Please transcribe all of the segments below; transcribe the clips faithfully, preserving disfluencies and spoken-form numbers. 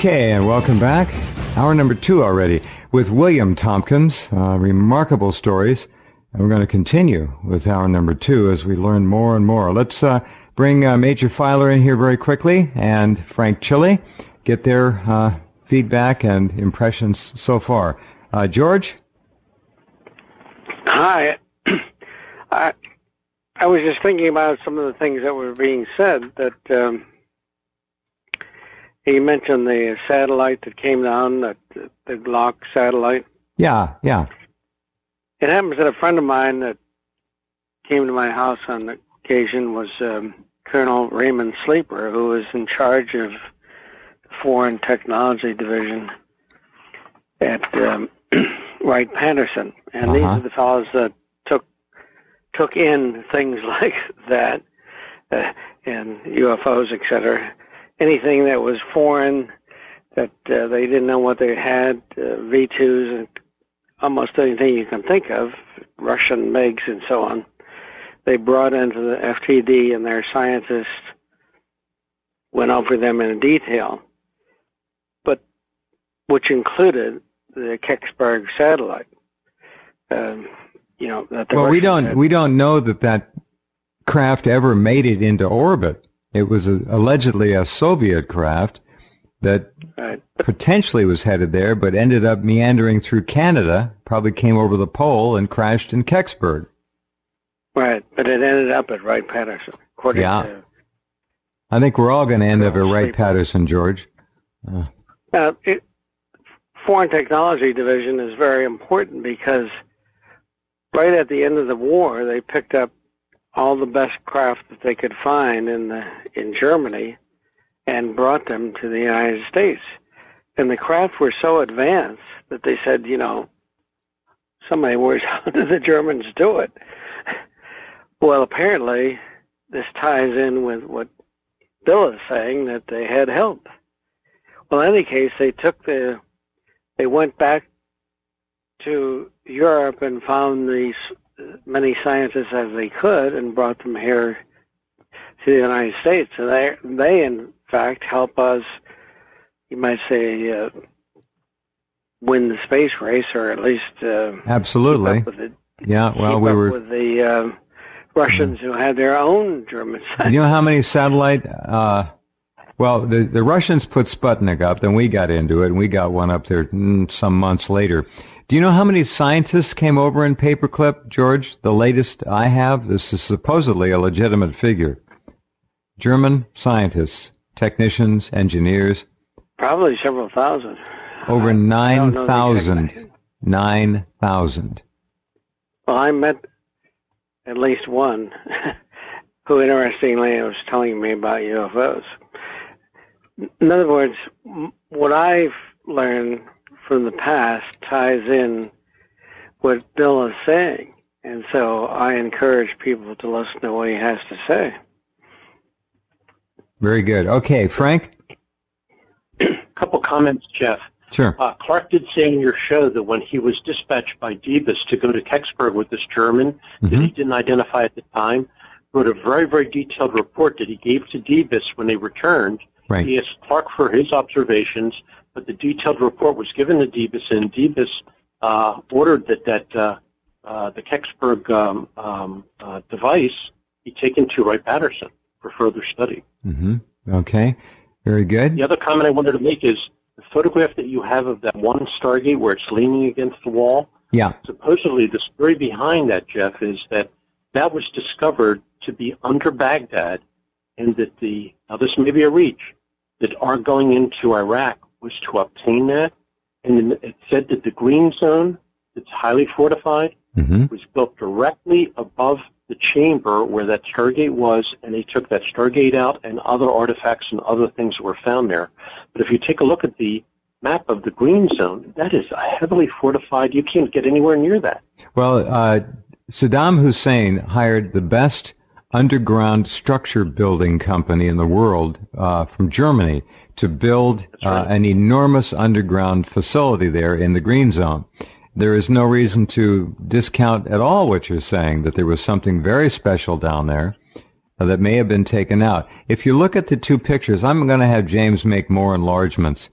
Okay, and welcome back. Hour number two already with William Tompkins. Uh, remarkable stories. And we're going to continue with hour number two as we learn more and more. Let's uh, bring uh, Major Filer in here very quickly and Frank Chile, get their uh, feedback and impressions so far. Uh, George? Hi. I, I was just thinking about some of the things that were being said, that um, you mentioned the satellite that came down, that the Glock satellite. Yeah, yeah. It happens that a friend of mine that came to my house on occasion was um, Colonel Raymond Sleeper, who was in charge of the Foreign Technology Division at um, Wright-Patterson. And uh-huh. these are the fellows that took took in things like that uh, and U F Os, et cetera. Anything that was foreign, that uh, they didn't know what they had, uh, V twos and almost anything you can think of, Russian MiGs and so on, they brought into the F T D, and their scientists went over them in detail, but which included the Kecksburg satellite. Um, you know, that the well, Russians we don't had. we don't know that that craft ever made it into orbit. It was a, allegedly a Soviet craft that Right. potentially was headed there, but ended up meandering through Canada, probably came over the pole and crashed in Kecksburg. Right, but it ended up at Wright-Patterson, according Yeah. to... I think we're all going to end up at Sleeper. Wright-Patterson, George. Uh, Now, it, Foreign Technology Division is very important because right at the end of the war, they picked up all the best craft that they could find in the in Germany and brought them to the United States. And the craft were so advanced that they said, you know, somebody worries, how did the Germans do it? Well, apparently, this ties in with what Bill is saying, that they had help. Well, in any case, they took the, they went back to Europe and found these many scientists as they could and brought them here to the United States. And they, they in fact, help us, you might say, uh, win the space race, or at least uh, absolutely. Keep up with it, yeah, well, keep we up were with the uh, Russians who had their own German scientists. You know how many satellite? Uh, well, the the Russians put Sputnik up, then we got into it, and we got one up there mm, some months later. Do you know how many scientists came over in Paperclip, George? The latest I have, this is supposedly a legitimate figure. German scientists, technicians, engineers. Probably several thousand. Over nine thousand. Nine thousand. Well, I met at least one who, interestingly, was telling me about U F Os. In other words, what I've learned from the past ties in what Bill is saying. And so I encourage people to listen to what he has to say. Very good. Okay, Frank? A couple comments, Jeff. Sure. Uh, Clark did say in your show that when he was dispatched by Debus to go to Kecksburg with this German mm-hmm. that he didn't identify at the time, wrote a very, very detailed report that he gave to Debus when they returned. Right. He asked Clark for his observations, but the detailed report was given to Debus, and Debus uh, ordered that, that uh, uh, the Kecksburg um, um, uh, device be taken to Wright-Patterson for further study. Mm-hmm. Okay. Very good. The other comment I wanted to make is the photograph that you have of that one Stargate where it's leaning against the wall. Yeah. Supposedly the story behind that, Jeff, is that that was discovered to be under Baghdad, and that the, now this may be a reach, that our going into Iraq was to obtain that. And it said that the green zone that's highly fortified mm-hmm. was built directly above the chamber where that Stargate was, and they took that Stargate out and other artifacts and other things that were found there. But if you take a look at the map of the green zone, that is heavily fortified. You can't get anywhere near that. Well, uh, Saddam Hussein hired the best underground structure building company in the world uh, from Germany to build That's right. uh, an enormous underground facility there in the green zone. There is no reason to discount at all what you're saying, that there was something very special down there uh, that may have been taken out. If you look at the two pictures, I'm going to have James make more enlargements.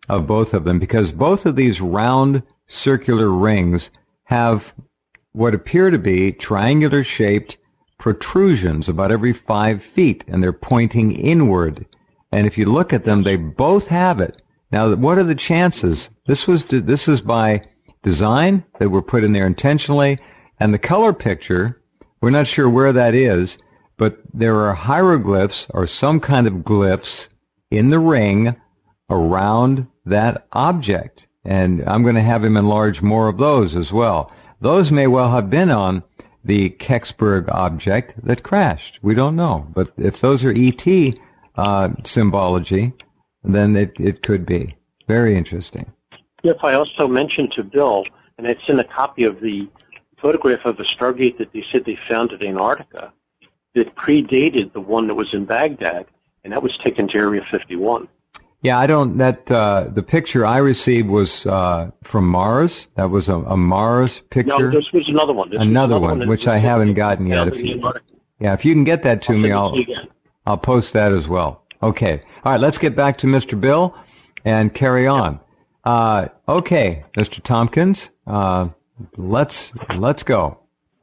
of both of them, because both of these round circular rings have what appear to be triangular-shaped protrusions about every five feet, and they're pointing inward. And if you look at them, they both have it. Now, what are the chances? This was this is by design. They were put in there intentionally. And the color picture, we're not sure where that is, but there are hieroglyphs or some kind of glyphs in the ring around that object. And I'm going to have him enlarge more of those as well. Those may well have been on the Kecksburg object that crashed. We don't know. But if those are E T uh, symbology, then it, it could be. Very interesting. If I also mentioned to Bill, and it's in a copy of the photograph of a Stargate that they said they found at Antarctica, that predated the one that was in Baghdad, and that was taken to Area fifty-one. Yeah, I don't, that, uh, the picture I received was, uh, from Mars. That was a, a Mars picture. No, this was another one. This another, another one, one which I haven't gotten yet. If you, yeah, if you can get that to I'll me, I'll, I'll post that as well. Okay. All right, let's get back to Mister Bill and carry on. Uh, okay, Mister Tompkins, uh, let's, let's go.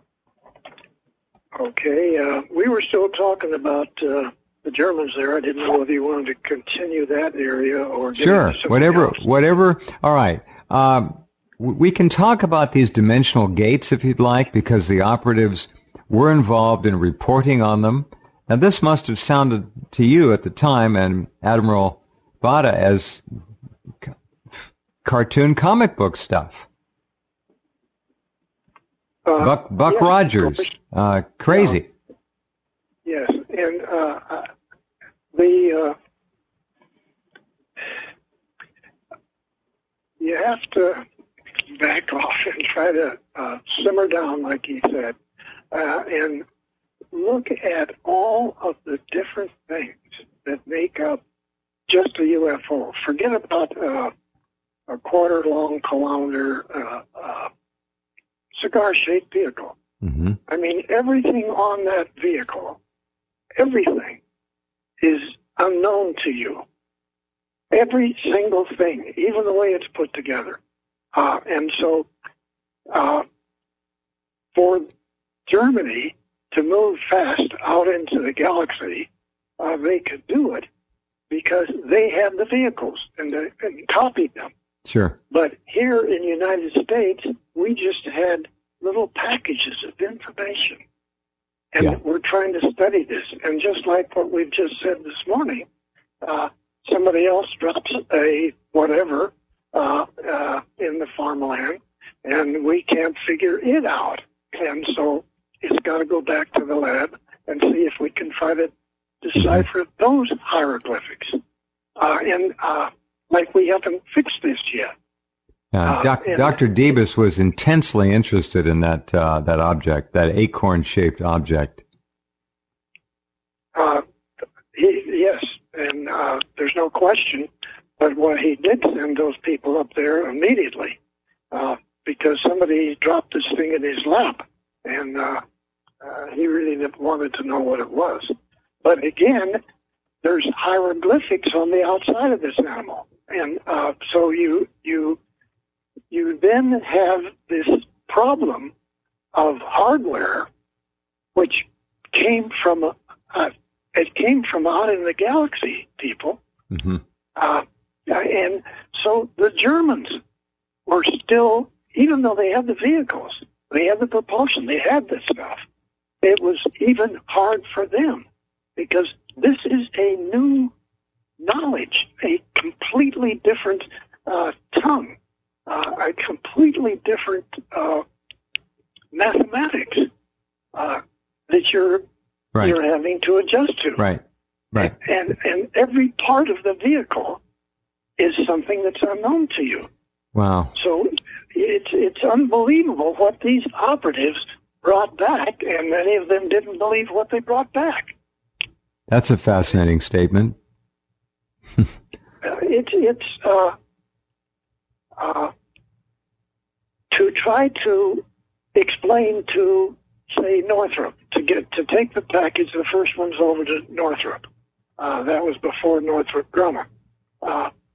Okay, uh, we were still talking about, uh, the Germans there. I didn't know whether you wanted to continue that area or get sure, into something whatever, else. whatever. All right. Um, we can talk about these dimensional gates if you'd like, because the operatives were involved in reporting on them. Now, this must have sounded to you at the time and Admiral Vada as c- cartoon comic book stuff. Uh, Buck, Buck yes, Rogers, uh, crazy. Yes, and uh, uh, the uh, you have to back off and try to uh, simmer down, like he said, uh, and look at all of the different things that make up just a U F O. Forget about uh, a quarter-long kilometer uh, uh, cigar-shaped vehicle. Mm-hmm. I mean, everything on that vehicle, everything is unknown to you. Every single thing, even the way it's put together. Uh, and so uh, for Germany to move fast out into the galaxy, uh, they could do it because they had the vehicles and, they, and copied them. Sure. But here in the United States, we just had little packages of information. And Yeah. we're trying to study this. And just like what we've just said this morning, uh, somebody else drops a whatever uh, uh, in the farmland, and we can't figure it out. And so it's got to go back to the lab and see if we can try to decipher those hieroglyphics. Uh, and uh, like we haven't fixed this yet. Uh, Uh, doc, and- Doctor Debus was intensely interested in that uh, that object, that acorn-shaped object. Uh, he, yes, and uh, there's no question. But what he did send those people up there immediately uh, because somebody dropped this thing in his lap, and uh, uh, he really didn't- wanted to know what it was. But again, there's hieroglyphics on the outside of this animal, and uh, so you you you then have this problem of hardware, which came from a, a it came from out in the galaxy, people. Mm-hmm. Uh, and so the Germans were still, even though they had the vehicles, they had the propulsion, they had this stuff, it was even hard for them because this is a new knowledge, a completely different uh, tongue, uh, a completely different uh, mathematics uh, that you're Right. you're having to adjust to. Right. Right. And and every part of the vehicle is something that's unknown to you. Wow. So it's it's unbelievable what these operatives brought back, and many of them didn't believe what they brought back. That's a fascinating statement. Uh, it's it's uh, uh, to try to explain to, say, Northrop, to get to take the package. The first one's over to Northrop. Uh, that was before Northrop Grumman. Uh,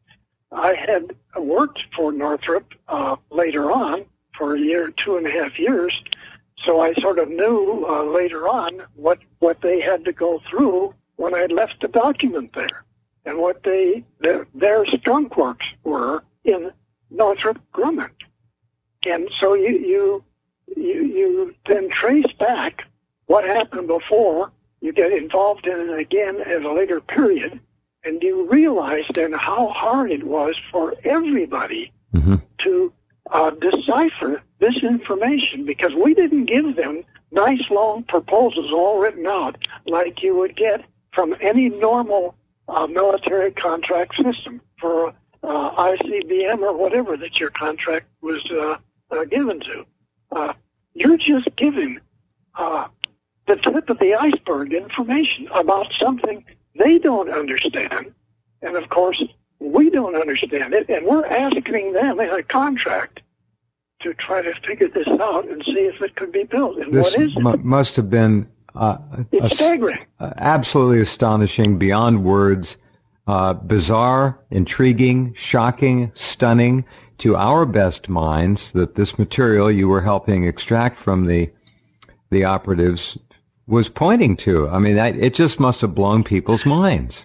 I had worked for Northrop uh, later on for a year, two and a half years, so I sort of knew uh, later on what, what they had to go through when I left the document there, and what they their, their skunk works were in Northrop Grumman. And so you, you you you then trace back what happened before, you get involved in it again at a later period, and you realize then how hard it was for everybody mm-hmm. to uh, decipher this information, because we didn't give them nice long proposals all written out like you would get from any normal uh, military contract system for uh, I C B M or whatever that your contract was uh, uh, given to. Uh, you're just given uh, the tip of the iceberg information about something they don't understand, and of course we don't understand it, and we're asking them in a contract to try to figure this out and see if it could be built. And this what is it? M- must have been uh, it's staggering, uh, absolutely astonishing, beyond words, uh, bizarre, intriguing, shocking, stunning to our best minds that this material you were helping extract from the the operatives was pointing to. I mean, that, it just must have blown people's minds.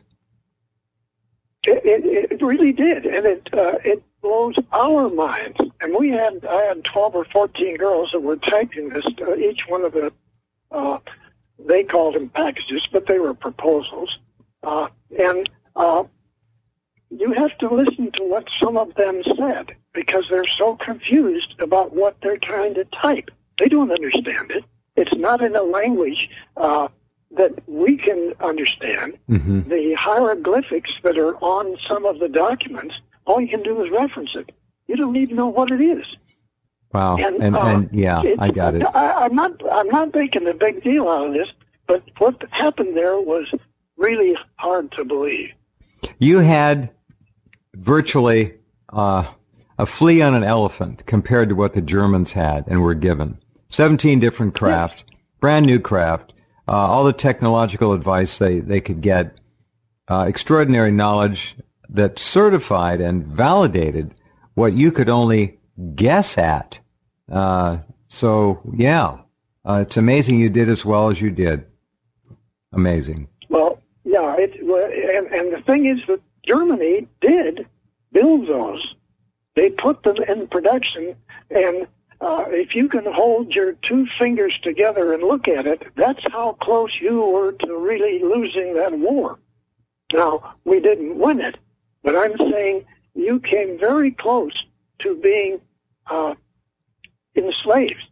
It, it, it really did, and it uh, it blows our minds. And we had I had twelve or fourteen girls that were typing this. Uh, each one of the uh, they called them packages, but they were proposals. Uh, and uh, you have to listen to what some of them said, because they're so confused about what they're trying to type. They don't understand it. It's not in a language uh, that we can understand. Mm-hmm. The hieroglyphics that are on some of the documents, all you can do is reference it. You don't even know what it is. Wow. And, and, uh, and yeah, I got it. I, I'm not, I'm not making a big deal out of this, but what happened there was really hard to believe. You had virtually uh, a flea on an elephant compared to what the Germans had and were given. seventeen different craft, yes. Brand new craft, uh, all the technological advice they, they could get, uh, extraordinary knowledge that certified and validated what you could only guess at. Uh, so, yeah, uh, it's amazing you did as well as you did. Amazing. Well, yeah, it, and, and the thing is that Germany did build those. They put them in production, and uh, if you can hold your two fingers together and look at it, that's how close you were to really losing that war. Now, we didn't win it, but I'm saying you came very close to being uh, enslaved.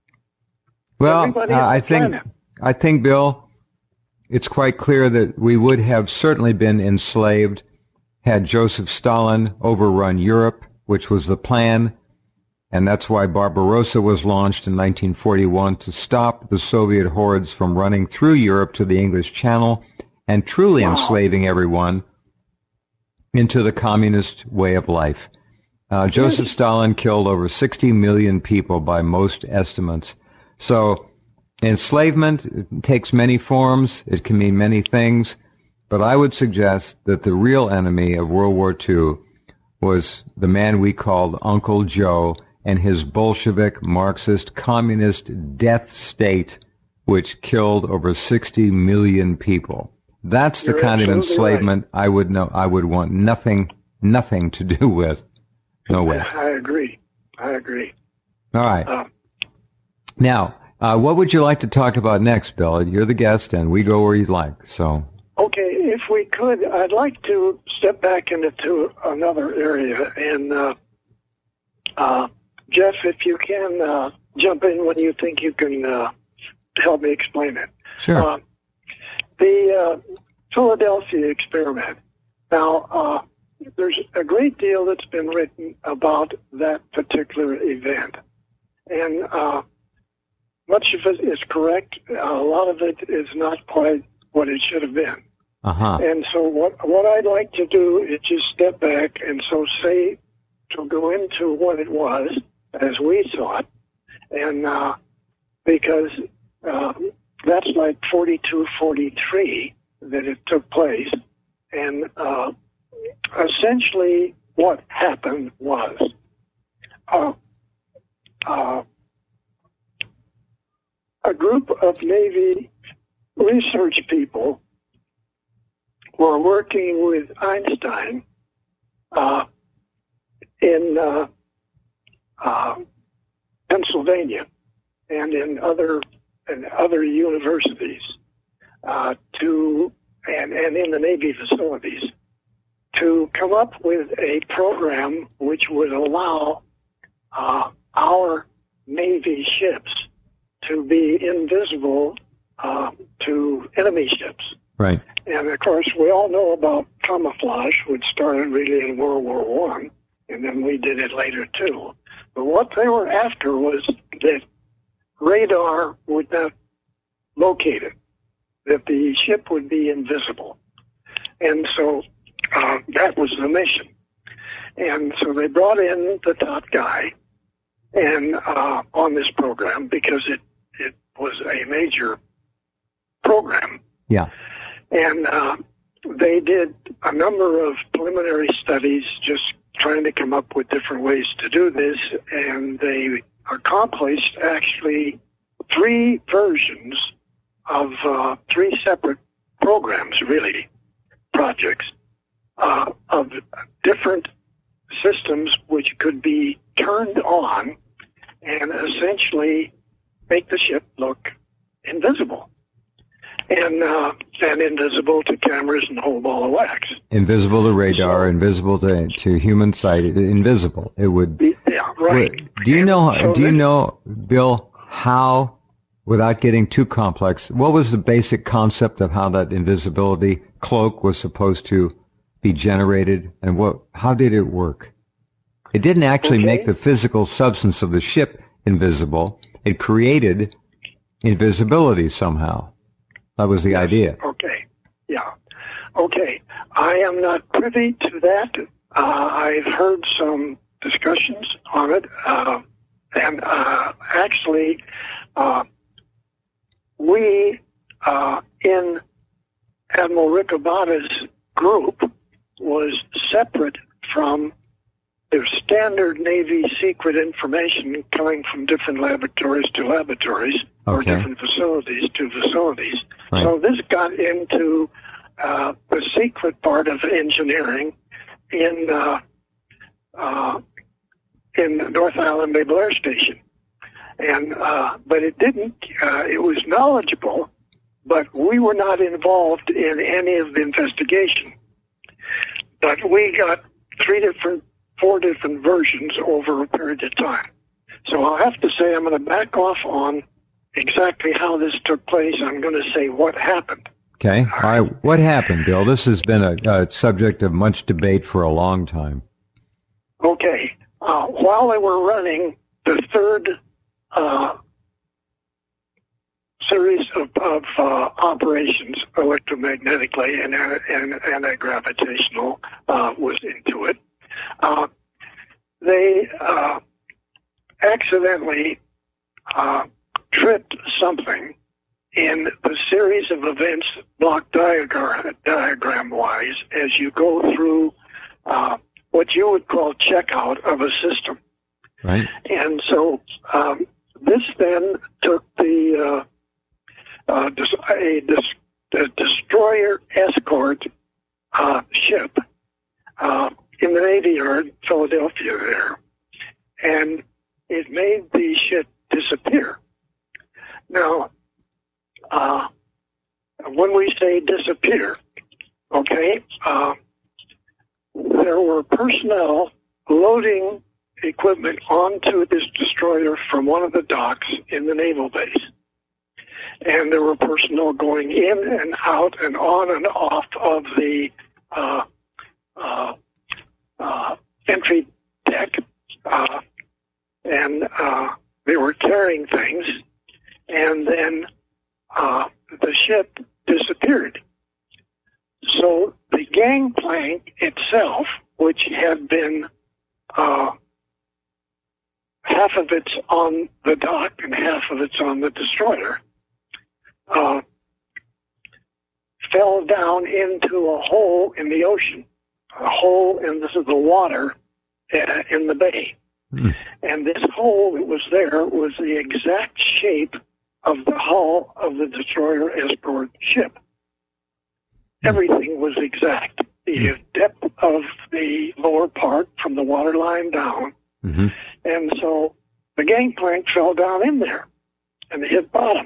Well, uh, I think, planet. I think, Bill, it's quite clear that we would have certainly been enslaved had Joseph Stalin overrun Europe, which was the plan, and that's why Barbarossa was launched in nineteen forty-one to stop the Soviet hordes from running through Europe to the English Channel and truly wow. enslaving everyone into the communist way of life. Uh, Joseph Stalin killed over sixty million people by most estimates. So enslavement takes many forms. It can mean many things. But I would suggest that the real enemy of World War Two was the man we called Uncle Joe and his Bolshevik, Marxist, communist death state, which killed over sixty million people. That's You're the kind of enslavement right. I would know. I would want nothing, nothing to do with. No way. I agree. I agree. All right. Uh, now, uh, what would you like to talk about next, Bill? You're the guest, and we go where you'd like. So. Okay, if we could, I'd like to step back into another area. And, uh, uh, Jeff, if you can uh, jump in when you think you can uh, help me explain it. Sure. Uh, the uh, Philadelphia experiment. Now, uh, there's a great deal that's been written about that particular event. And uh, much of it is correct. A lot of it is not quite what it should have been. Uh-huh. And so what what I'd like to do is just step back and so say, to go into what it was as we saw it, and uh, because uh, that's like forty-two, forty-three that it took place, and uh, essentially what happened was uh, uh, a group of Navy research people were working with Einstein uh, in uh, uh, Pennsylvania and in other and other universities uh, to and, and in the Navy facilities to come up with a program which would allow uh, our Navy ships to be invisible uh, to enemy ships. Right. And of course, we all know about camouflage, which started really in World War One, and then we did it later too. But what they were after was that radar would not locate it, that the ship would be invisible. And so uh, that was the mission. And so they brought in the top guy and uh, on this program because it, it was a major program. Yeah. And uh, they did a number of preliminary studies just trying to come up with different ways to do this, and they accomplished actually three versions of uh, three separate programs, really, projects, uh, of different systems which could be turned on and essentially make the ship look invisible. And uh, and invisible to cameras and a whole ball of wax. Invisible to radar, so, invisible to to human sight. Invisible. It would. Yeah, right. Would, do you and know? So do you this, know, Bill, how, without getting too complex, what was the basic concept of how that invisibility cloak was supposed to be generated, and what? How did it work? It didn't actually okay. make the physical substance of the ship invisible. It created invisibility somehow. That was the yes. idea. Okay. Yeah. Okay. I am not privy to that. Uh, I've heard some discussions on it. Uh, and uh, actually, uh, we uh, in Admiral Ricobata's group was separate from the standard Navy secret information coming from different laboratories to laboratories or Okay. different facilities to facilities. Right. So this got into uh, the secret part of engineering in uh, uh, in North Island Naval Air Station, and uh, but it didn't. Uh, it was knowledgeable, but we were not involved in any of the investigation. But we got three different, four different versions over a period of time. So I'll have to say I'm going to back off on exactly how this took place. I'm going to say what happened. Okay. All right. What happened, Bill? This has been a, a subject of much debate for a long time. Okay. Uh, while they were running the third uh, series of, of uh, operations, electromagnetically and, and anti-gravitational uh, was into it, uh, they uh, accidentally uh, tripped something in the series of events, block diagram, diagram-wise, as you go through uh, what you would call checkout of a system. Right. And so um, this then took the uh, uh, dis- a, dis- a destroyer escort uh, ship uh, in the Navy Yard, Philadelphia there, and it made the ship disappear. Now, uh, when we say disappear, okay, uh, there were personnel loading equipment onto this destroyer from one of the docks in the naval base. And there were personnel going in and out and on and off of the uh, uh, uh, entry deck. Uh, and uh, they were carrying things. And then uh, the ship disappeared. So the gangplank itself, which had been uh, half of it's on the dock and half of it's on the destroyer, uh, fell down into a hole in the ocean a hole in the, the water uh, in the bay. Mm. And this hole that was there was the exact shape of the hull of the destroyer escort ship. Everything was exact. The depth of the lower part from the waterline down. Mm-hmm. And so the gangplank fell down in there and hit bottom.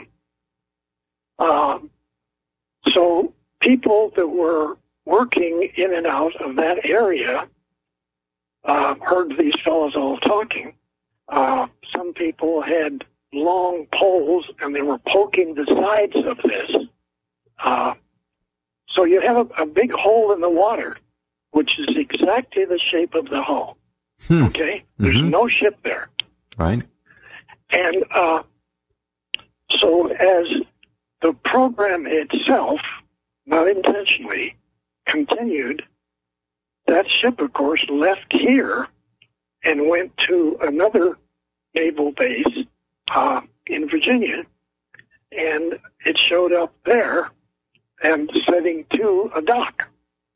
Um, so people that were working in and out of that area uh, heard these fellows all talking. Uh, some people had long poles, and they were poking the sides of this. Uh, so you have a, a big hole in the water, which is exactly the shape of the hull. Hmm. Okay? There's Mm-hmm. no ship there. Right. And uh, so as the program itself, not intentionally, continued, that ship, of course, left here and went to another naval base uh, in Virginia, and it showed up there and setting to a dock.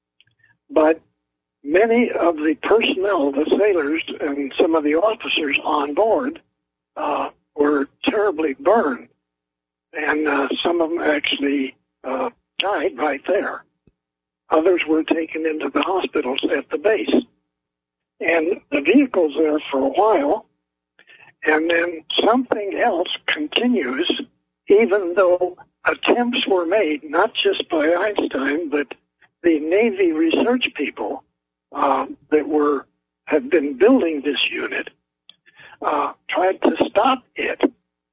But many of the personnel, the sailors, and some of the officers on board uh, were terribly burned, and uh, some of them actually uh, died right there. Others were taken into the hospitals at the base. And the vehicle's there for a while, and then something else continues, even though attempts were made, not just by Einstein, but the Navy research people uh, that were had been building this unit uh, tried to stop it,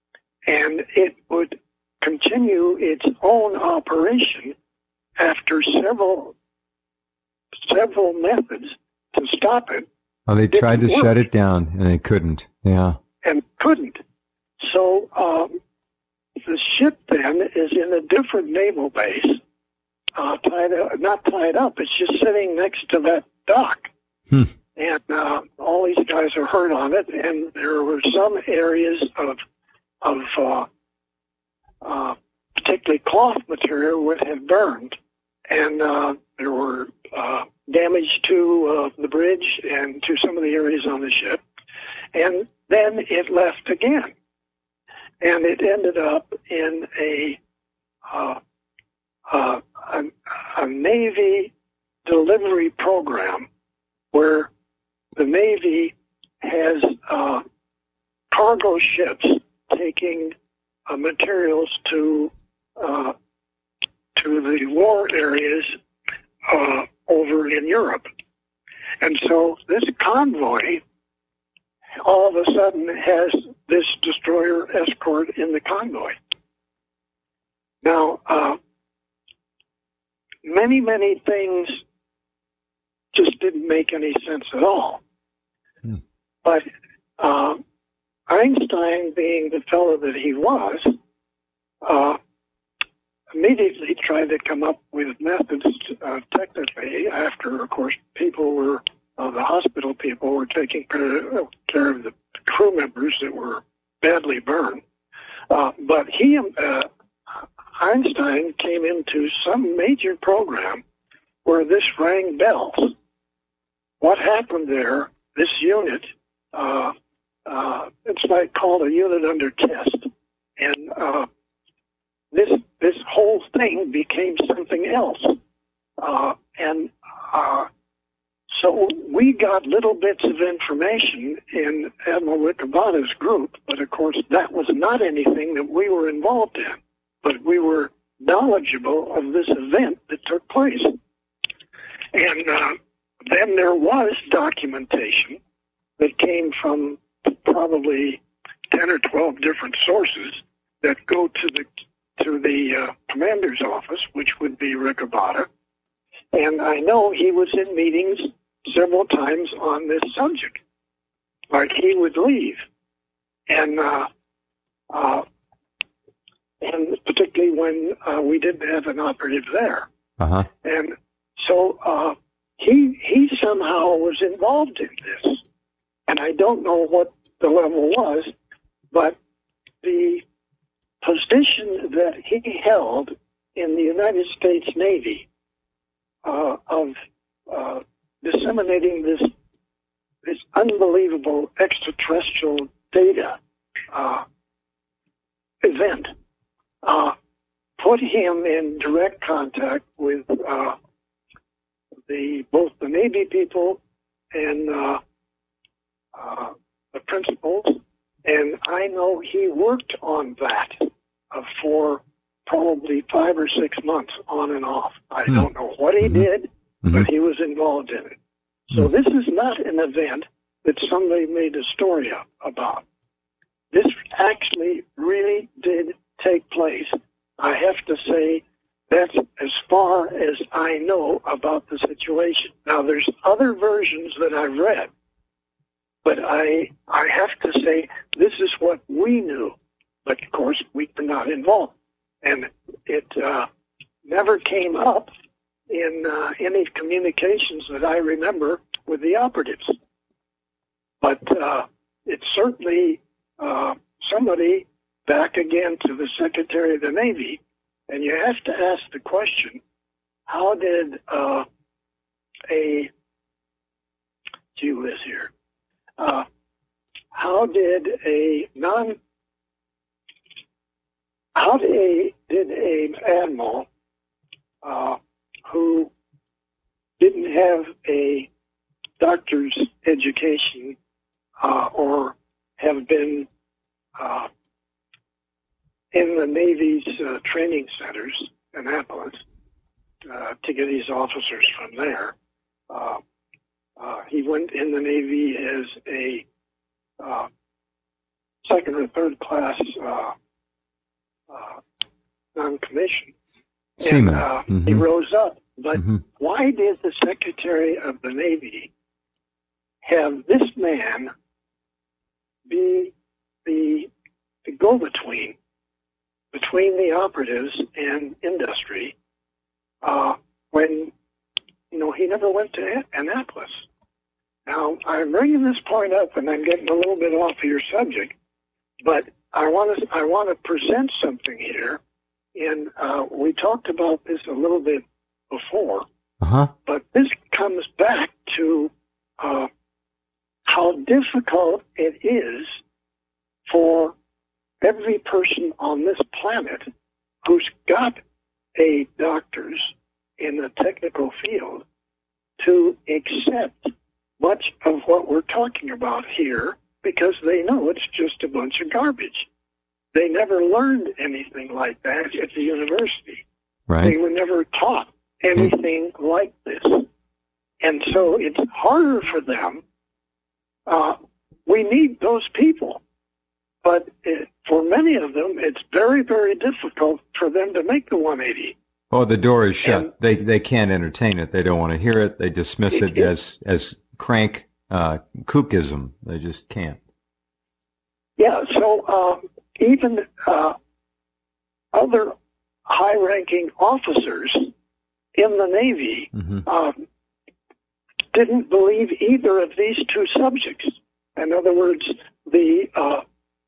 and it would continue its own operation after several several methods to stop it. Oh, they tried to Didn't shut work. it down, and they couldn't. Yeah. And couldn't. So um, the ship then is in a different naval base, uh, tied up, not tied up. It's just sitting next to that dock, Hmm. and uh, all these guys are hurt on it. And there were some areas of of uh, uh, particularly cloth material would have burned, and uh, there were uh, damage to uh, the bridge and to some of the areas on the ship. And then it left again, and it ended up in a uh, uh, a, a Navy delivery program where the Navy has uh, cargo ships taking uh, materials to uh, to the war areas uh, over in Europe. And so this convoy all of a sudden has this destroyer escort in the convoy. Now, uh, many, many things just didn't make any sense at all. Hmm. But uh, Einstein, being the fellow that he was, uh, immediately tried to come up with methods uh, technically after, of course, people were, uh, the hospital people were taking care, care of the crew members that were badly burned. Uh, but he, uh, Einstein came into some major program where this rang bells. What happened there, this unit, uh, uh, it's like called a unit under test. And uh, this this whole thing became something else. Uh, and uh, so we got little bits of information in Admiral Ricobata's group, but of course that was not anything that we were involved in. But we were knowledgeable of this event that took place. And uh, then there was documentation that came from probably ten or twelve different sources that go to the to the uh, commander's office, which would be Ricobata. And I know he was in meetings several times on this subject. Like he would leave. And uh, uh, and particularly when uh, we didn't have an operative there. Uh-huh. And so uh, he he somehow was involved in this. And I don't know what the level was, but the position that he held in the United States Navy uh, of uh, disseminating this this unbelievable extraterrestrial data uh, event, uh, put him in direct contact with uh, the both the Navy people and uh, uh, the principals, and I know he worked on that uh, for probably five or six months on and off. I mm-hmm. don't know what he mm-hmm. did, mm-hmm. but he was involved in it. So mm-hmm. this is not an event that somebody made a story up about. This actually really did take place. I have to say that's as far as I know about the situation. Now, there's other versions that I've read, but I I have to say this is what we knew. But, of course, we were not involved. And it uh, never came up in uh, any communications that I remember with the operatives. But uh, it's certainly uh, somebody back again to the Secretary of the Navy, and you have to ask the question, how did uh, a, gee whiz here, uh, how did a non, how did a, did a admiral uh, who didn't have a doctor's education uh, or have been uh, in the Navy's uh, training centers, Annapolis, uh, to get his officers from there. Uh, uh, he went in the Navy as a uh, second or third class uh, uh, non-commissioned. Seaman. And, uh, mm-hmm. He rose up. But mm-hmm. why did the Secretary of the Navy have this man be the, the go-between between the operatives and industry uh, when, you know, he never went to Annapolis? Now, I'm bringing this point up, and I'm getting a little bit off of your subject, but I want to I want to present something here, and uh, we talked about this a little bit before, uh-huh. but this comes back to uh, how difficult it is for every person on this planet who's got a doctor's in the technical field to accept much of what we're talking about here because they know it's just a bunch of garbage. They never learned anything like that at the university. Right. They were never taught anything mm-hmm. like this. And so it's harder for them. Uh, we need those people. But it, for many of them, it's very, very difficult for them to make the one eighty. Oh, the door is shut. And they they can't entertain it. They don't want to hear it. They dismiss it, it as as crank uh, kookism. They just can't. Yeah. So uh, even uh, other high-ranking officers in the Navy mm-hmm. um, didn't believe either of these two subjects. In other words, the uh,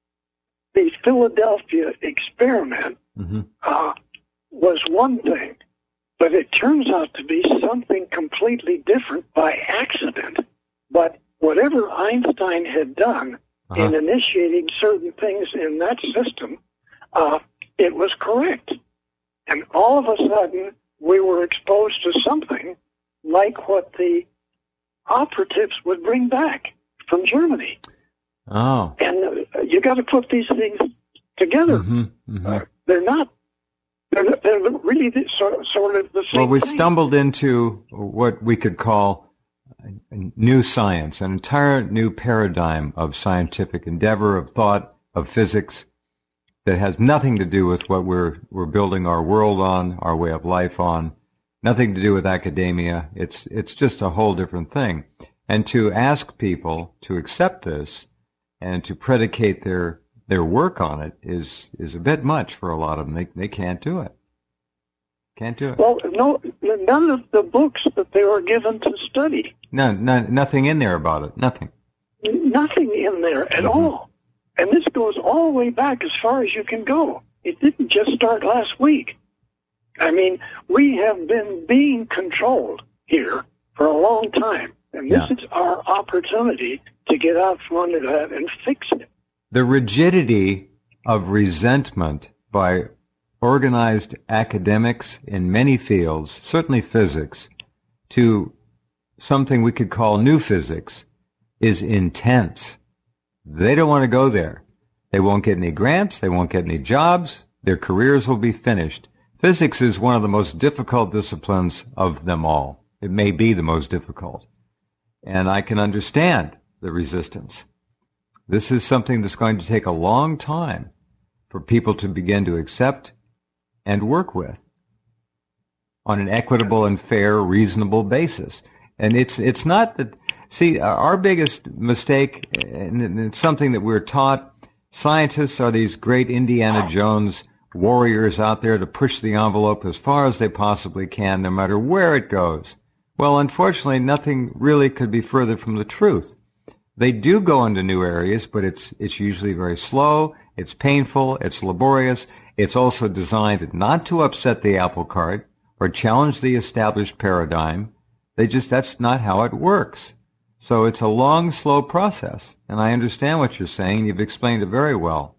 the Philadelphia experiment mm-hmm. uh, was one thing, but it turns out to be something completely different by accident. But whatever Einstein had done uh-huh. in initiating certain things in that system, uh, it was correct. And all of a sudden, we were exposed to something like what the operatives would bring back from Germany. Oh. And uh, you got to put these things together. Mm-hmm, mm-hmm. Uh, they're not. They're, they're really the, sort, sort of the same Well, we thing. stumbled into what we could call new science, an entire new paradigm of scientific endeavor, of thought, of physics, that has nothing to do with what we're we're building our world on, our way of life on, nothing to do with academia. It's it's just a whole different thing. And to ask people to accept this and to predicate their their work on it is is a bit much for a lot of them. They they can't do it. Can't do it. Well, no, none of the books that they were given to study. No, no, nothing in there about it. Nothing. Nothing in there at mm-hmm. all. And this goes all the way back as far as you can go. It didn't just start last week. I mean, we have been being controlled here for a long time. And this Yeah. is our opportunity to get out from under that and fix it. The rigidity of resentment by organized academics in many fields, certainly physics, to something we could call new physics, is intense. They don't want to go there. They won't get any grants. They won't get any jobs. Their careers will be finished. Physics is one of the most difficult disciplines of them all. It may be the most difficult. And I can understand the resistance. This is something that's going to take a long time for people to begin to accept and work with on an equitable and fair, reasonable basis. And it's it's not that, see, our biggest mistake, and it's something that we're taught, scientists are these great Indiana Jones warriors out there to push the envelope as far as they possibly can, no matter where it goes. Well, unfortunately, nothing really could be further from the truth. They do go into new areas, but it's it's usually very slow, it's painful, it's laborious. It's also designed not to upset the apple cart or challenge the established paradigm. They just, that's not how it works. So it's a long, slow process. And I understand what you're saying. You've explained it very well.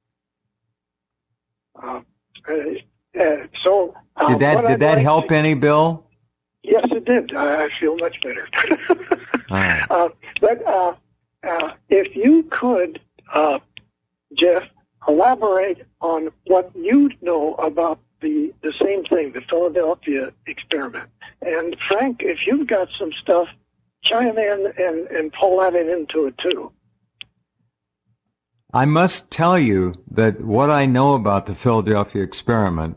Uh, uh, so uh, Did that, did I'd that like help to, any, Bill? Yes, it did. I, I feel much better. Right. uh, but uh, uh, if you could, uh, Jeff, elaborate on what you know about the, the same thing, the Philadelphia experiment. And Frank, if you've got some stuff, chime in and, and pull that into it too. I must tell you that what I know about the Philadelphia experiment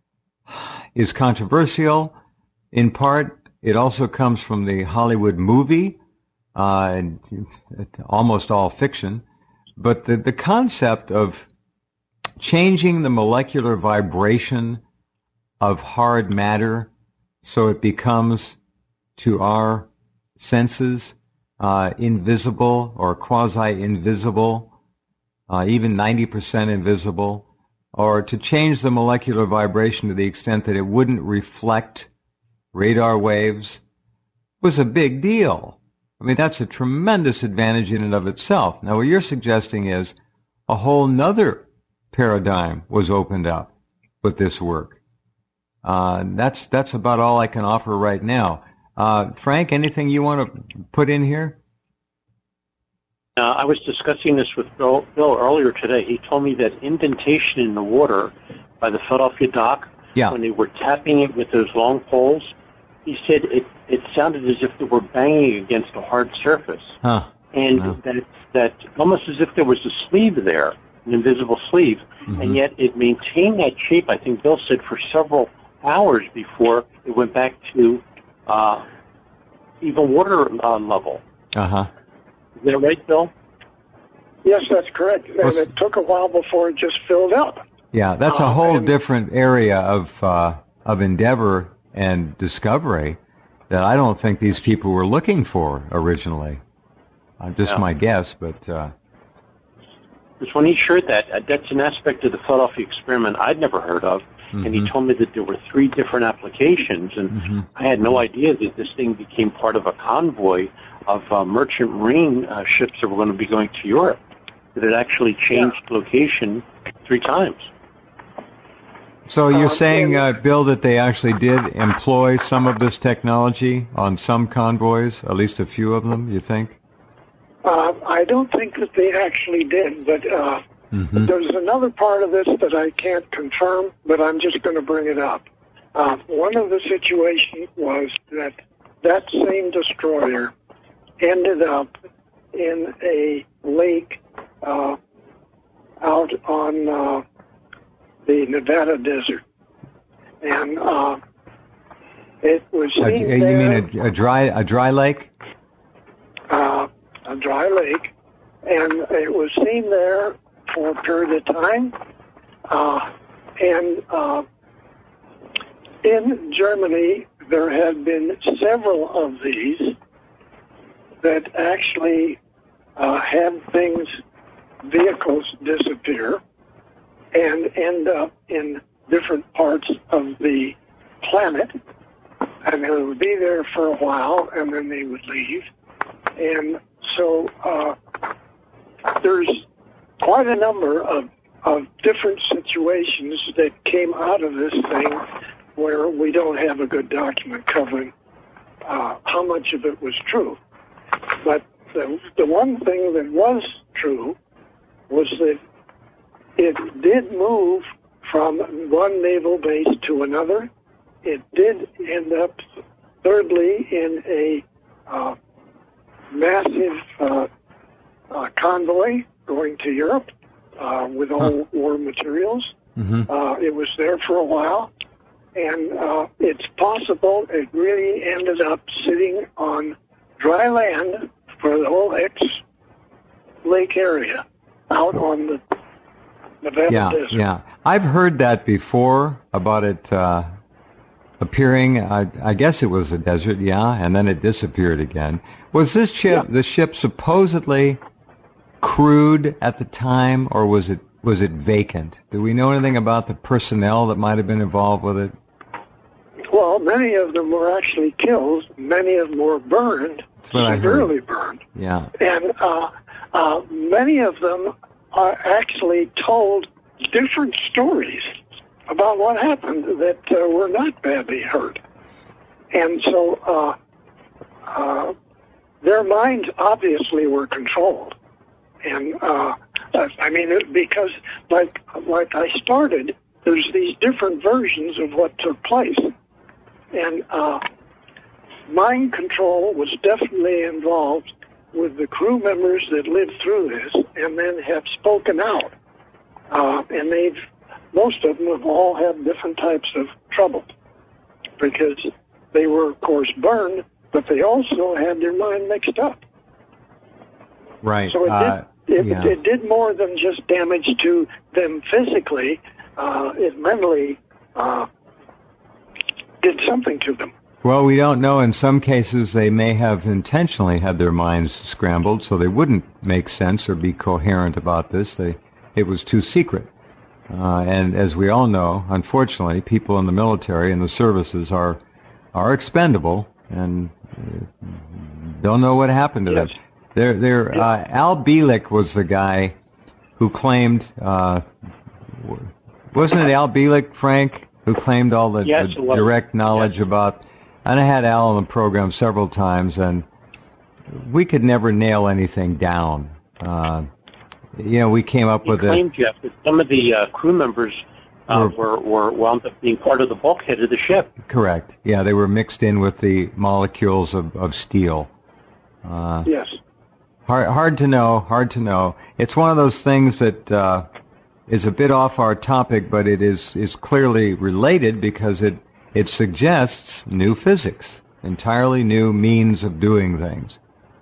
is controversial. In part, it also comes from the Hollywood movie, uh, and almost all fiction. But the, the concept of changing the molecular vibration of hard matter so it becomes, to our senses, uh, invisible or quasi-invisible, uh, even ninety percent invisible, or to change the molecular vibration to the extent that it wouldn't reflect radar waves, was a big deal. I mean, that's a tremendous advantage in and of itself. Now, what you're suggesting is a whole nother paradigm was opened up with this work. Uh, that's that's about all I can offer right now. Uh, Frank, anything you want to put in here? Uh, I was discussing this with Bill, Bill earlier today. He told me that indentation in the water by the Philadelphia dock, Yeah. when they were tapping it with those long poles, he said it, it sounded as if they were banging against a hard surface. Huh. And No. that, that almost as if there was a sleeve there, an invisible sleeve, Mm-hmm. and yet it maintained that shape, I think Bill said, for several hours before it went back to uh, even water uh, level. Uh-huh. Is that right, Bill? Yes, that's correct. And Well, it took a while before it just filled up. Yeah, that's a Uh, whole and- different area of uh, of endeavor and discovery that I don't think these people were looking for originally. Uh, just Yeah. my guess, but uh, Because when he shared that, uh, that's an aspect of the Philadelphia experiment I'd never heard of, and he Mhm. told me that there were three different applications, and Mhm. I had no idea that this thing became part of a convoy of uh, merchant marine uh, ships that were going to be going to Europe, that it actually changed location three times. so you're Um, saying, and- uh, Bill, that they actually did employ some of this technology on some convoys, at least a few of them, you think? Uh, I don't think that they actually did, but uh, Mm-hmm. there's another part of this that I can't confirm, but I'm just going to bring it up. Uh, one of the situations was that that same destroyer ended up in a lake uh, out on uh, the Nevada desert, and uh, it was Uh, seen you there, mean a, a dry a dry lake? uh, a dry lake, and it was seen there for a period of time. Uh, and uh, in Germany, there had been several of these that actually uh, had things, vehicles disappear and end up in different parts of the planet. and they would be there for a while, and then they would leave. And so uh, there's quite a number of, of different situations that came out of this thing where we don't have a good document covering uh, how much of it was true. But the, the one thing that was true was that it did move from one naval base to another. It did end up, thirdly, in a uh, massive uh, uh, convoy going to Europe uh, with all war materials. Mm-hmm. Uh, it was there for a while, and uh, it's possible it really ended up sitting on dry land for the whole ex-lake area out on the Nevada Yeah, Desert. yeah. I've heard that before about it uh, appearing. I, I guess it was a desert, yeah, and then it disappeared again. Was this ship, Yeah. the ship, supposedly crewed at the time, or was it was it vacant? Do we know anything about the personnel that might have been involved with it? Well, many of them were actually killed. Many of them were burned, That's what I heard. severely burned. Yeah. And uh, uh, many of them are actually told different stories about what happened that uh, were not badly hurt. And so uh, uh, their minds obviously were controlled. And uh, I mean, it- because like like I started, there's these different versions of what took place. And uh, mind control was definitely involved with the crew members that lived through this and then have spoken out. Uh, and they've, most of them have all had different types of trouble because they were, of course, burned, but they also had their mind mixed up. Right. So it uh, did, it, yeah. it did more than just damage to them physically. Uh, it mentally uh, did something to them. Well, we don't know. In some cases, they may have intentionally had their minds scrambled so they wouldn't make sense or be coherent about this. They, it was too secret. Uh, and as we all know, unfortunately, people in the military and the services are are expendable and uh, don't know what happened to Yes. them. They're, they're, uh, Al Bielek was the guy who claimed, uh, wasn't it Al Bielek, Frank, who claimed all the, Yes, the it was. direct knowledge Yes. about, and I had Al on the program several times, and we could never nail anything down. Uh, you know, we came up He with a, claimed, Jeff, that some of the uh, crew members uh, were, were wound up being part of the bulkhead of the ship. correct, yeah, they were mixed in with the molecules of, of steel. Uh, Yes. Hard, hard to know, hard to know. It's one of those things that uh, is a bit off our topic, but it is, is clearly related because it, it suggests new physics, entirely new means of doing things.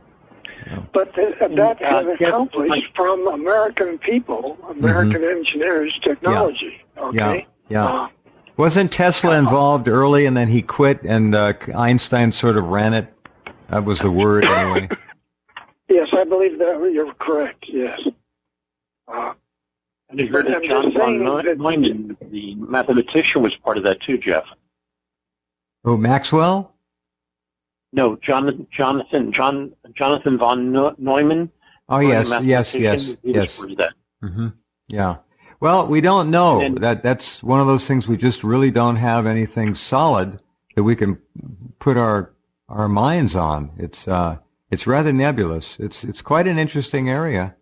But th- that's Uh, an Jeff, accomplished from American people, American engineers, technology. Okay. Yeah, yeah. Uh, Wasn't Tesla involved early and then he quit and uh, Einstein sort of ran it? That was the word anyway. yes, I believe that you're correct. Yes. Uh, And I heard that I'm John just von saying Neu- that- Neumann, the mathematician, was part of that too, Jeff. Oh, Maxwell? No, Jonathan, Jonathan, John, Jonathan von Neu- Neumann. Oh, the yes, yes, mathematician, yes, he was yes. part of that. hmm Yeah. Well, we don't know. And- that That's one of those things we just really don't have anything solid that we can put our our minds on. It's uh, it's rather nebulous. It's it's quite an interesting area.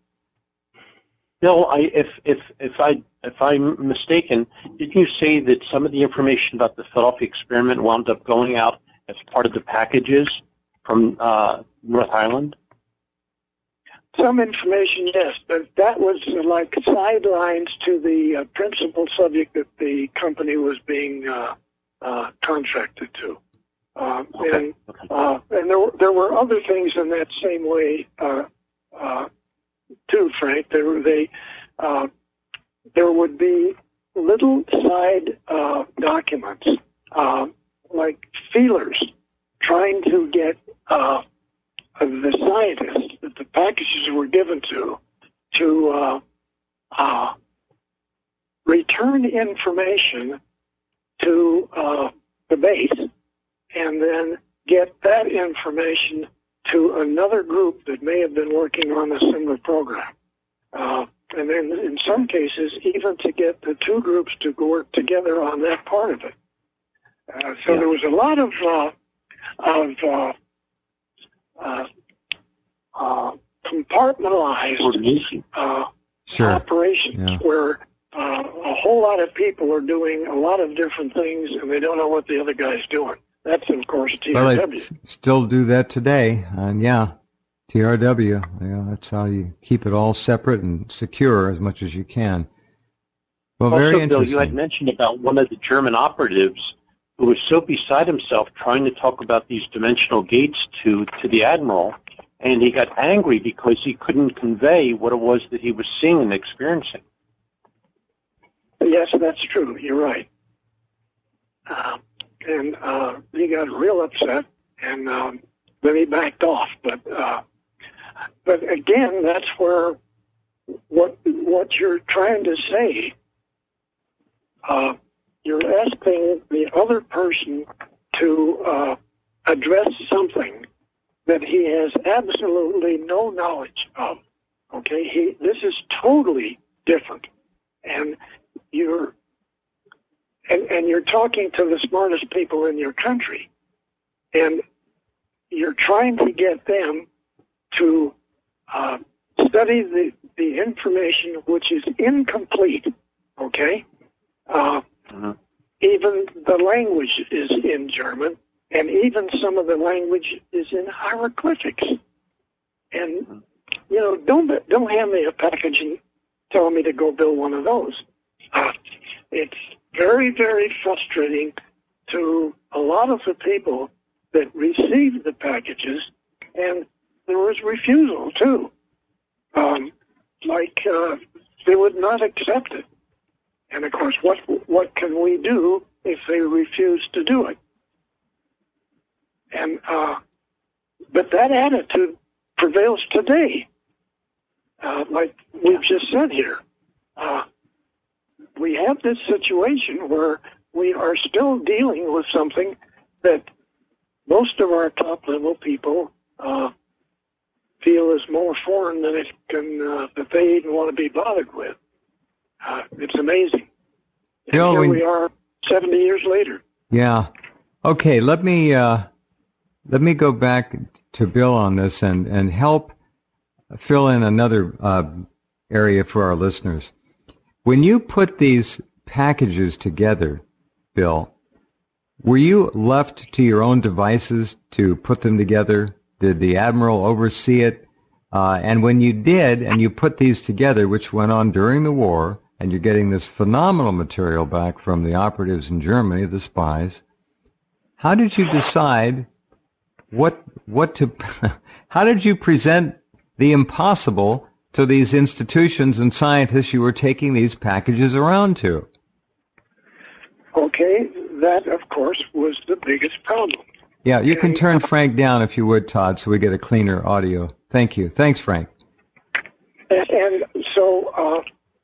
Bill, I, if if if I if I'm mistaken, didn't you say that some of the information about the Philadelphia experiment wound up going out as part of the packages from uh, North Island? some information, yes, but that was uh, like sidelines to the uh, principal subject that the company was being uh, uh, contracted to. Uh, Okay. And Okay. uh, and there were, there were other things in that same way uh, uh, too, Frank. There were they uh, there would be little side uh, documents uh, like feelers trying to get uh, the scientists that the packages were given to to uh, uh, return information to uh, the base and then get that information to another group that may have been working on a similar program. Uh, and then in some cases, even to get the two groups to work together on that part of it. Uh, so yeah. there was a lot of, uh, of uh, uh, uh, compartmentalized uh, sure. operations yeah. where uh, a whole lot of people are doing a lot of different things and they don't know what the other guy's doing. That's, of course, T R W. Well, they still do that today, and yeah, T R W, yeah, that's how you keep it all separate and secure as much as you can. Well, also, very Bill, interesting. you had mentioned about one of the German operatives who was so beside himself trying to talk about these dimensional gates to, to the Admiral, and he got angry because he couldn't convey what it was that he was seeing and experiencing. Yes, that's true. You're right. Uh, and uh, he got real upset, and um, then he backed off. But uh, but again, that's where what what you're trying to say. Uh, you're asking the other person to uh, address something that he has absolutely no knowledge of. Okay, he this is totally different, and you're and, and you're talking to the smartest people in your country, and you're trying to get them to uh, study the the information which is incomplete. Okay, uh, mm-hmm. Even the language is in German. And even some of the language is in hieroglyphics. And, you know, don't don't hand me a package and tell me to go build one of those. Uh, it's very, very frustrating to a lot of the people that received the packages, and there was refusal, too. Um, like, uh, they would not accept it. And, of course, what what can we do if they refuse to do it? And uh, but that attitude prevails today, uh, like we've just said here. Uh, we have this situation where we are still dealing with something that most of our top-level people uh, feel is more foreign than it can uh, that they even want to be bothered with. Uh, it's amazing. And you know, here when, we are, seventy years later. Yeah. Okay. Let me. Uh... Let me go back to Bill on this and, and help fill in another uh, area for our listeners. When you put these packages together, Bill, were you left to your own devices to put them together? Did the Admiral oversee it? Uh, and when you did, and you put these together, which went on during the war, and you're getting this phenomenal material back from the operatives in Germany, the spies, how did you decide What what to? How did you present the impossible to these institutions and scientists you were taking these packages around to? Okay, that of course was the biggest problem. Yeah, you can turn Frank down if you would, Todd, so we get a cleaner audio. Thank you. Thanks, Frank. And, and so, uh,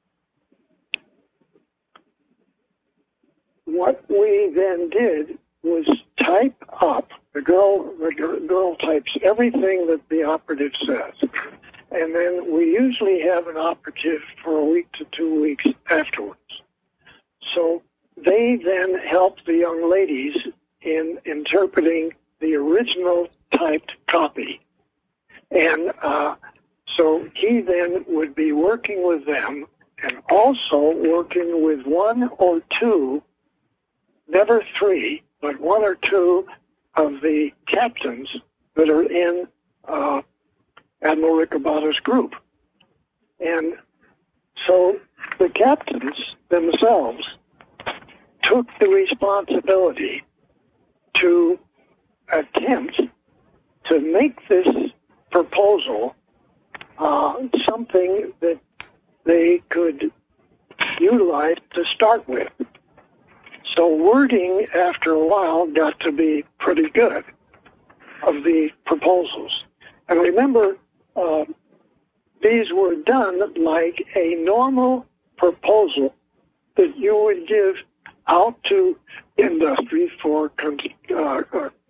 what we then did was type up. The girl, the girl types everything that the operative says, and then we usually have an operative for a week to two weeks afterwards. So they then help the young ladies in interpreting the original typed copy, and uh, so he then would be working with them and also working with one or two, never three, but one or two of the captains that are in uh, Admiral Ricobato's group. And so the captains themselves took the responsibility to attempt to make this proposal uh, something that they could utilize to start with. So wording, after a while, got to be pretty good of the proposals. And remember, uh, these were done like a normal proposal that you would give out to industry for con- uh, uh,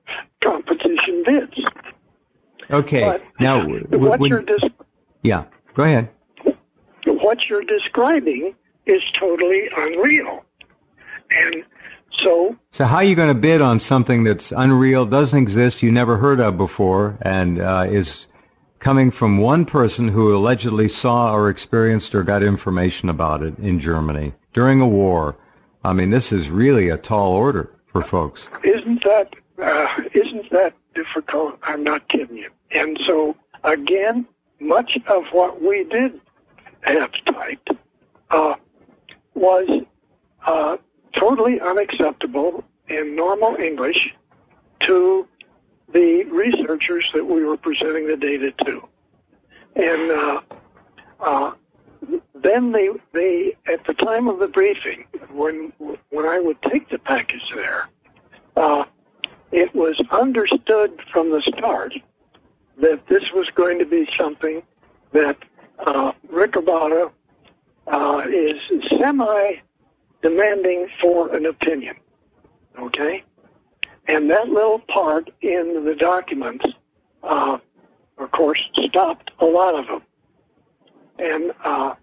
competition bids. Okay. But now, what when, you're dis- yeah, go ahead. what you're describing is totally unreal. And so... So how are you going to bid on something that's unreal, doesn't exist, you never heard of before, and uh, is coming from one person who allegedly saw or experienced or got information about it in Germany during a war? I mean, this is really a tall order for folks. Isn't that, uh, isn't that difficult? I'm not kidding you. And so, again, much of what we did have typed uh, was uh, totally unacceptable in normal English to the researchers that we were presenting the data to. And uh, uh, then they, they, at the time of the briefing, when when I would take the package there, uh, it was understood from the start that this was going to be something that uh, Rick Abada uh, is semi-demanding for an opinion, okay? And that little part in the documents, uh, of course, stopped a lot of them. And uh,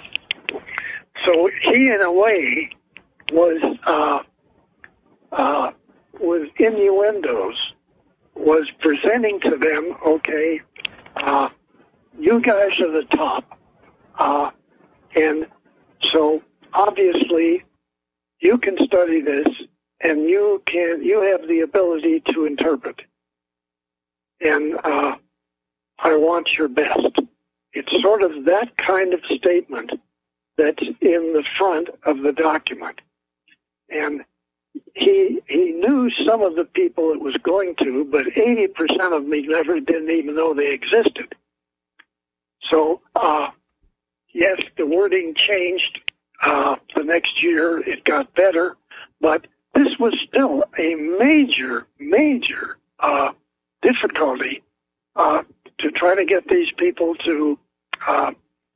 so he, in a way, was uh, uh, with innuendos, was presenting to them, okay, uh, you guys are the top, uh, and so obviously you can study this, and you can you have the ability to interpret, and uh, I want your best. It's sort of that kind of statement that's in the front of the document. And he he knew some of the people it was going to, but eighty percent of them he never didn't even know they existed. So, uh, yes, the wording changed uh, the next year. It got better, but this was still a major, major uh, difficulty uh, to try to get these people to uh,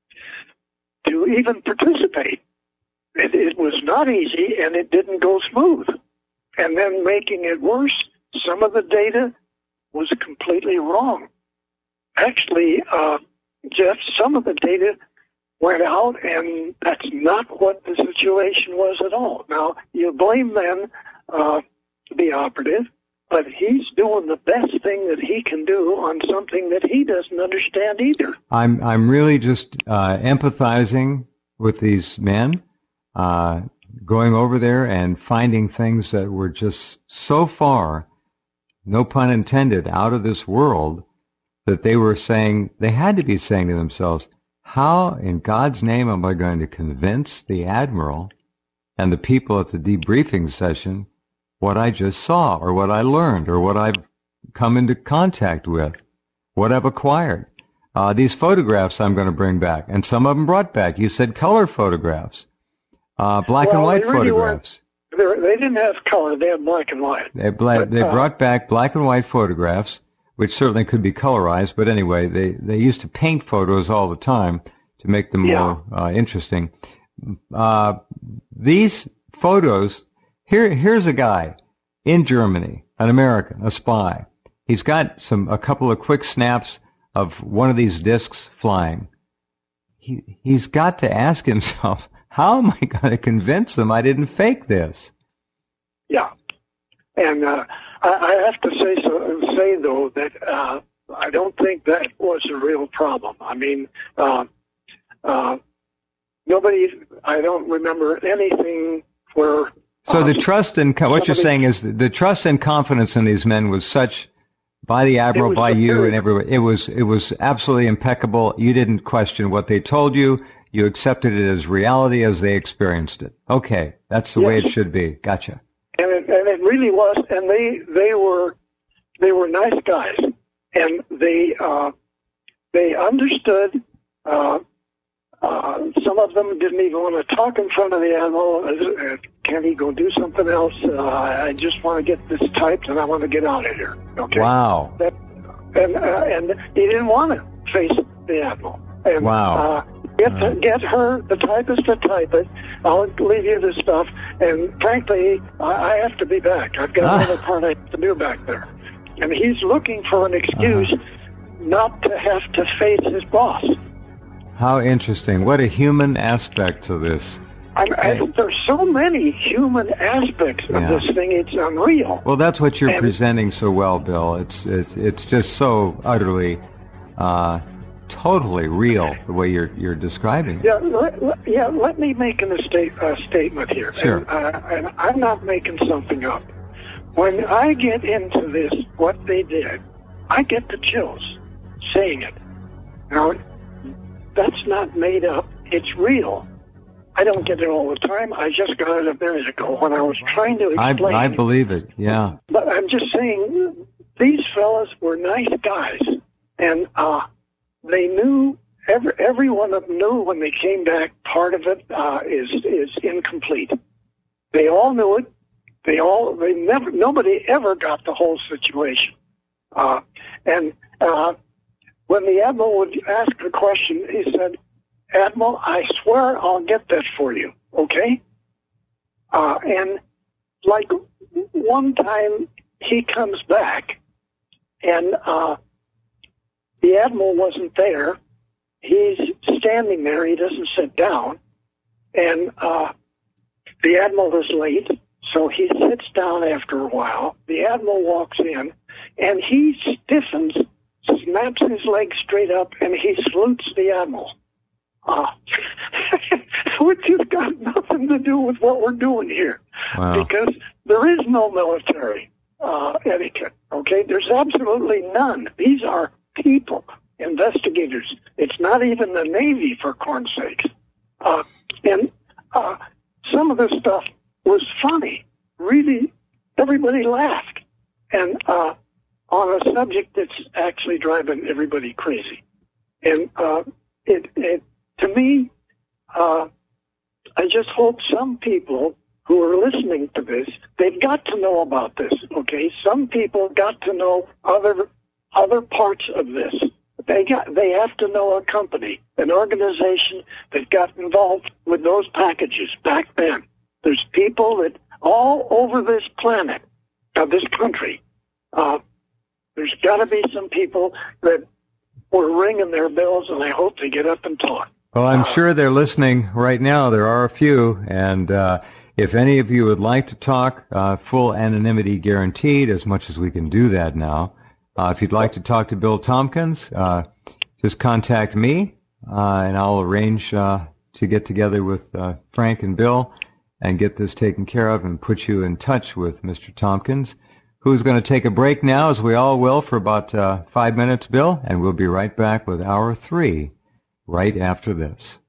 to even participate. It, it was not easy, and it didn't go smooth. And then making it worse, some of the data was completely wrong. Actually, uh, Jeff, some of the data went out, and that's not what the situation was at all. Now, you blame them, uh, the operative, but he's doing the best thing that he can do on something that he doesn't understand either. I'm I'm really just uh, empathizing with these men, uh, going over there and finding things that were just so far, no pun intended, out of this world, that they were saying, they had to be saying to themselves, how in God's name am I going to convince the Admiral and the people at the debriefing session what I just saw, or what I learned, or what I've come into contact with, what I've acquired? Uh, these photographs I'm going to bring back, and some of them brought back. You said color photographs, uh, black well, and white they really photographs. They, they didn't have color; they had black and white. They, bla- but, they uh, brought back black and white photographs, which certainly could be colorized. But anyway, they they used to paint photos all the time to make them yeah. more uh, interesting. Uh, these photos. Here, here's a guy in Germany, an American, a spy. He's got some, a couple of quick snaps of one of these discs flying. He, he's got to ask himself, how am I going to convince them I didn't fake this? Yeah. And, uh, I, I have to say so, say though that, uh, I don't think that was a real problem. I mean, uh, uh, nobody, I don't remember anything where, So the trust and what you're saying is the trust and confidence in these men was such by the Admiral, by you, and everybody. It was it was absolutely impeccable. You didn't question what they told you. You accepted it as reality as they experienced it. Okay, that's the yes. way it should be. Gotcha. And it, and it really was. And they they were they were nice guys, and they uh, they understood. Uh, Uh, some of them didn't even want to talk in front of the Admiral. Uh, can he go do something else? Uh, I just want to get this typed, and I want to get out of here. Okay. Wow. That, and uh, and he didn't want to face the Admiral. And, wow. Uh, get uh. get her, the typist, to type it. I'll leave you the stuff. And frankly, I, I have to be back. I've got ah. another part I have to do back there. and he's looking for an excuse Uh-huh. not to have to face his boss. How interesting. What a human aspect to this. I, I, there's so many human aspects of Yeah. this thing, it's unreal. Well, that's what you're And- presenting so well, Bill. It's it's it's just so utterly, uh, totally real the way you're you're describing it. Yeah, let, let- yeah. Let me make an estate, uh, statement here. Sure. And, uh, and I'm not making something up. When I get into this, what they did, I get the chills saying it. Now, that's not made up. It's real. I don't get it all the time. I just got it a minute ago when I was trying to I explain. I believe it. Yeah. But I'm just saying, these fellas were nice guys, and uh, they knew. Every every one of them knew when they came back. Part of it uh, is is incomplete. They all knew it. They all they never nobody ever got the whole situation. Uh, and uh, when the admiral would ask a question, he said, "Admiral, I swear I'll get that for you, okay?" Uh, and like one time he comes back, and uh, the admiral wasn't there. He's standing there. He doesn't sit down, and uh, the admiral is late, so he sits down after a while. The admiral walks in, and he stiffens, snaps his leg straight up, and he salutes the admiral. Uh, which has got nothing to do with what we're doing here. Wow. Because there is no military uh, etiquette, okay? There's absolutely none. These are people, investigators. It's not even the Navy, for corn's sakes. Uh, and uh, some of this stuff was funny. Really, everybody laughed. And uh, on a subject that's actually driving everybody crazy. And uh, it, it to me, uh, I just hope some people who are listening to this, they've got to know about this, okay? Some people got to know other other parts of this. They got they have to know a company, an organization that got involved with those packages back then. There's people that all over this planet, uh, this country, uh, there's got to be some people that were ringing their bells, and I hope they get up and talk. Well, I'm sure they're listening right now. There are a few, and uh, if any of you would like to talk, uh, full anonymity guaranteed, as much as we can do that now. Uh, if you'd like to talk to Bill Tompkins, uh, just contact me, uh, and I'll arrange uh, to get together with uh, Frank and Bill and get this taken care of and put you in touch with Mister Tompkins, who's going to take a break now, as we all will, for about uh, five minutes, Bill, and we'll be right back with hour three right after this.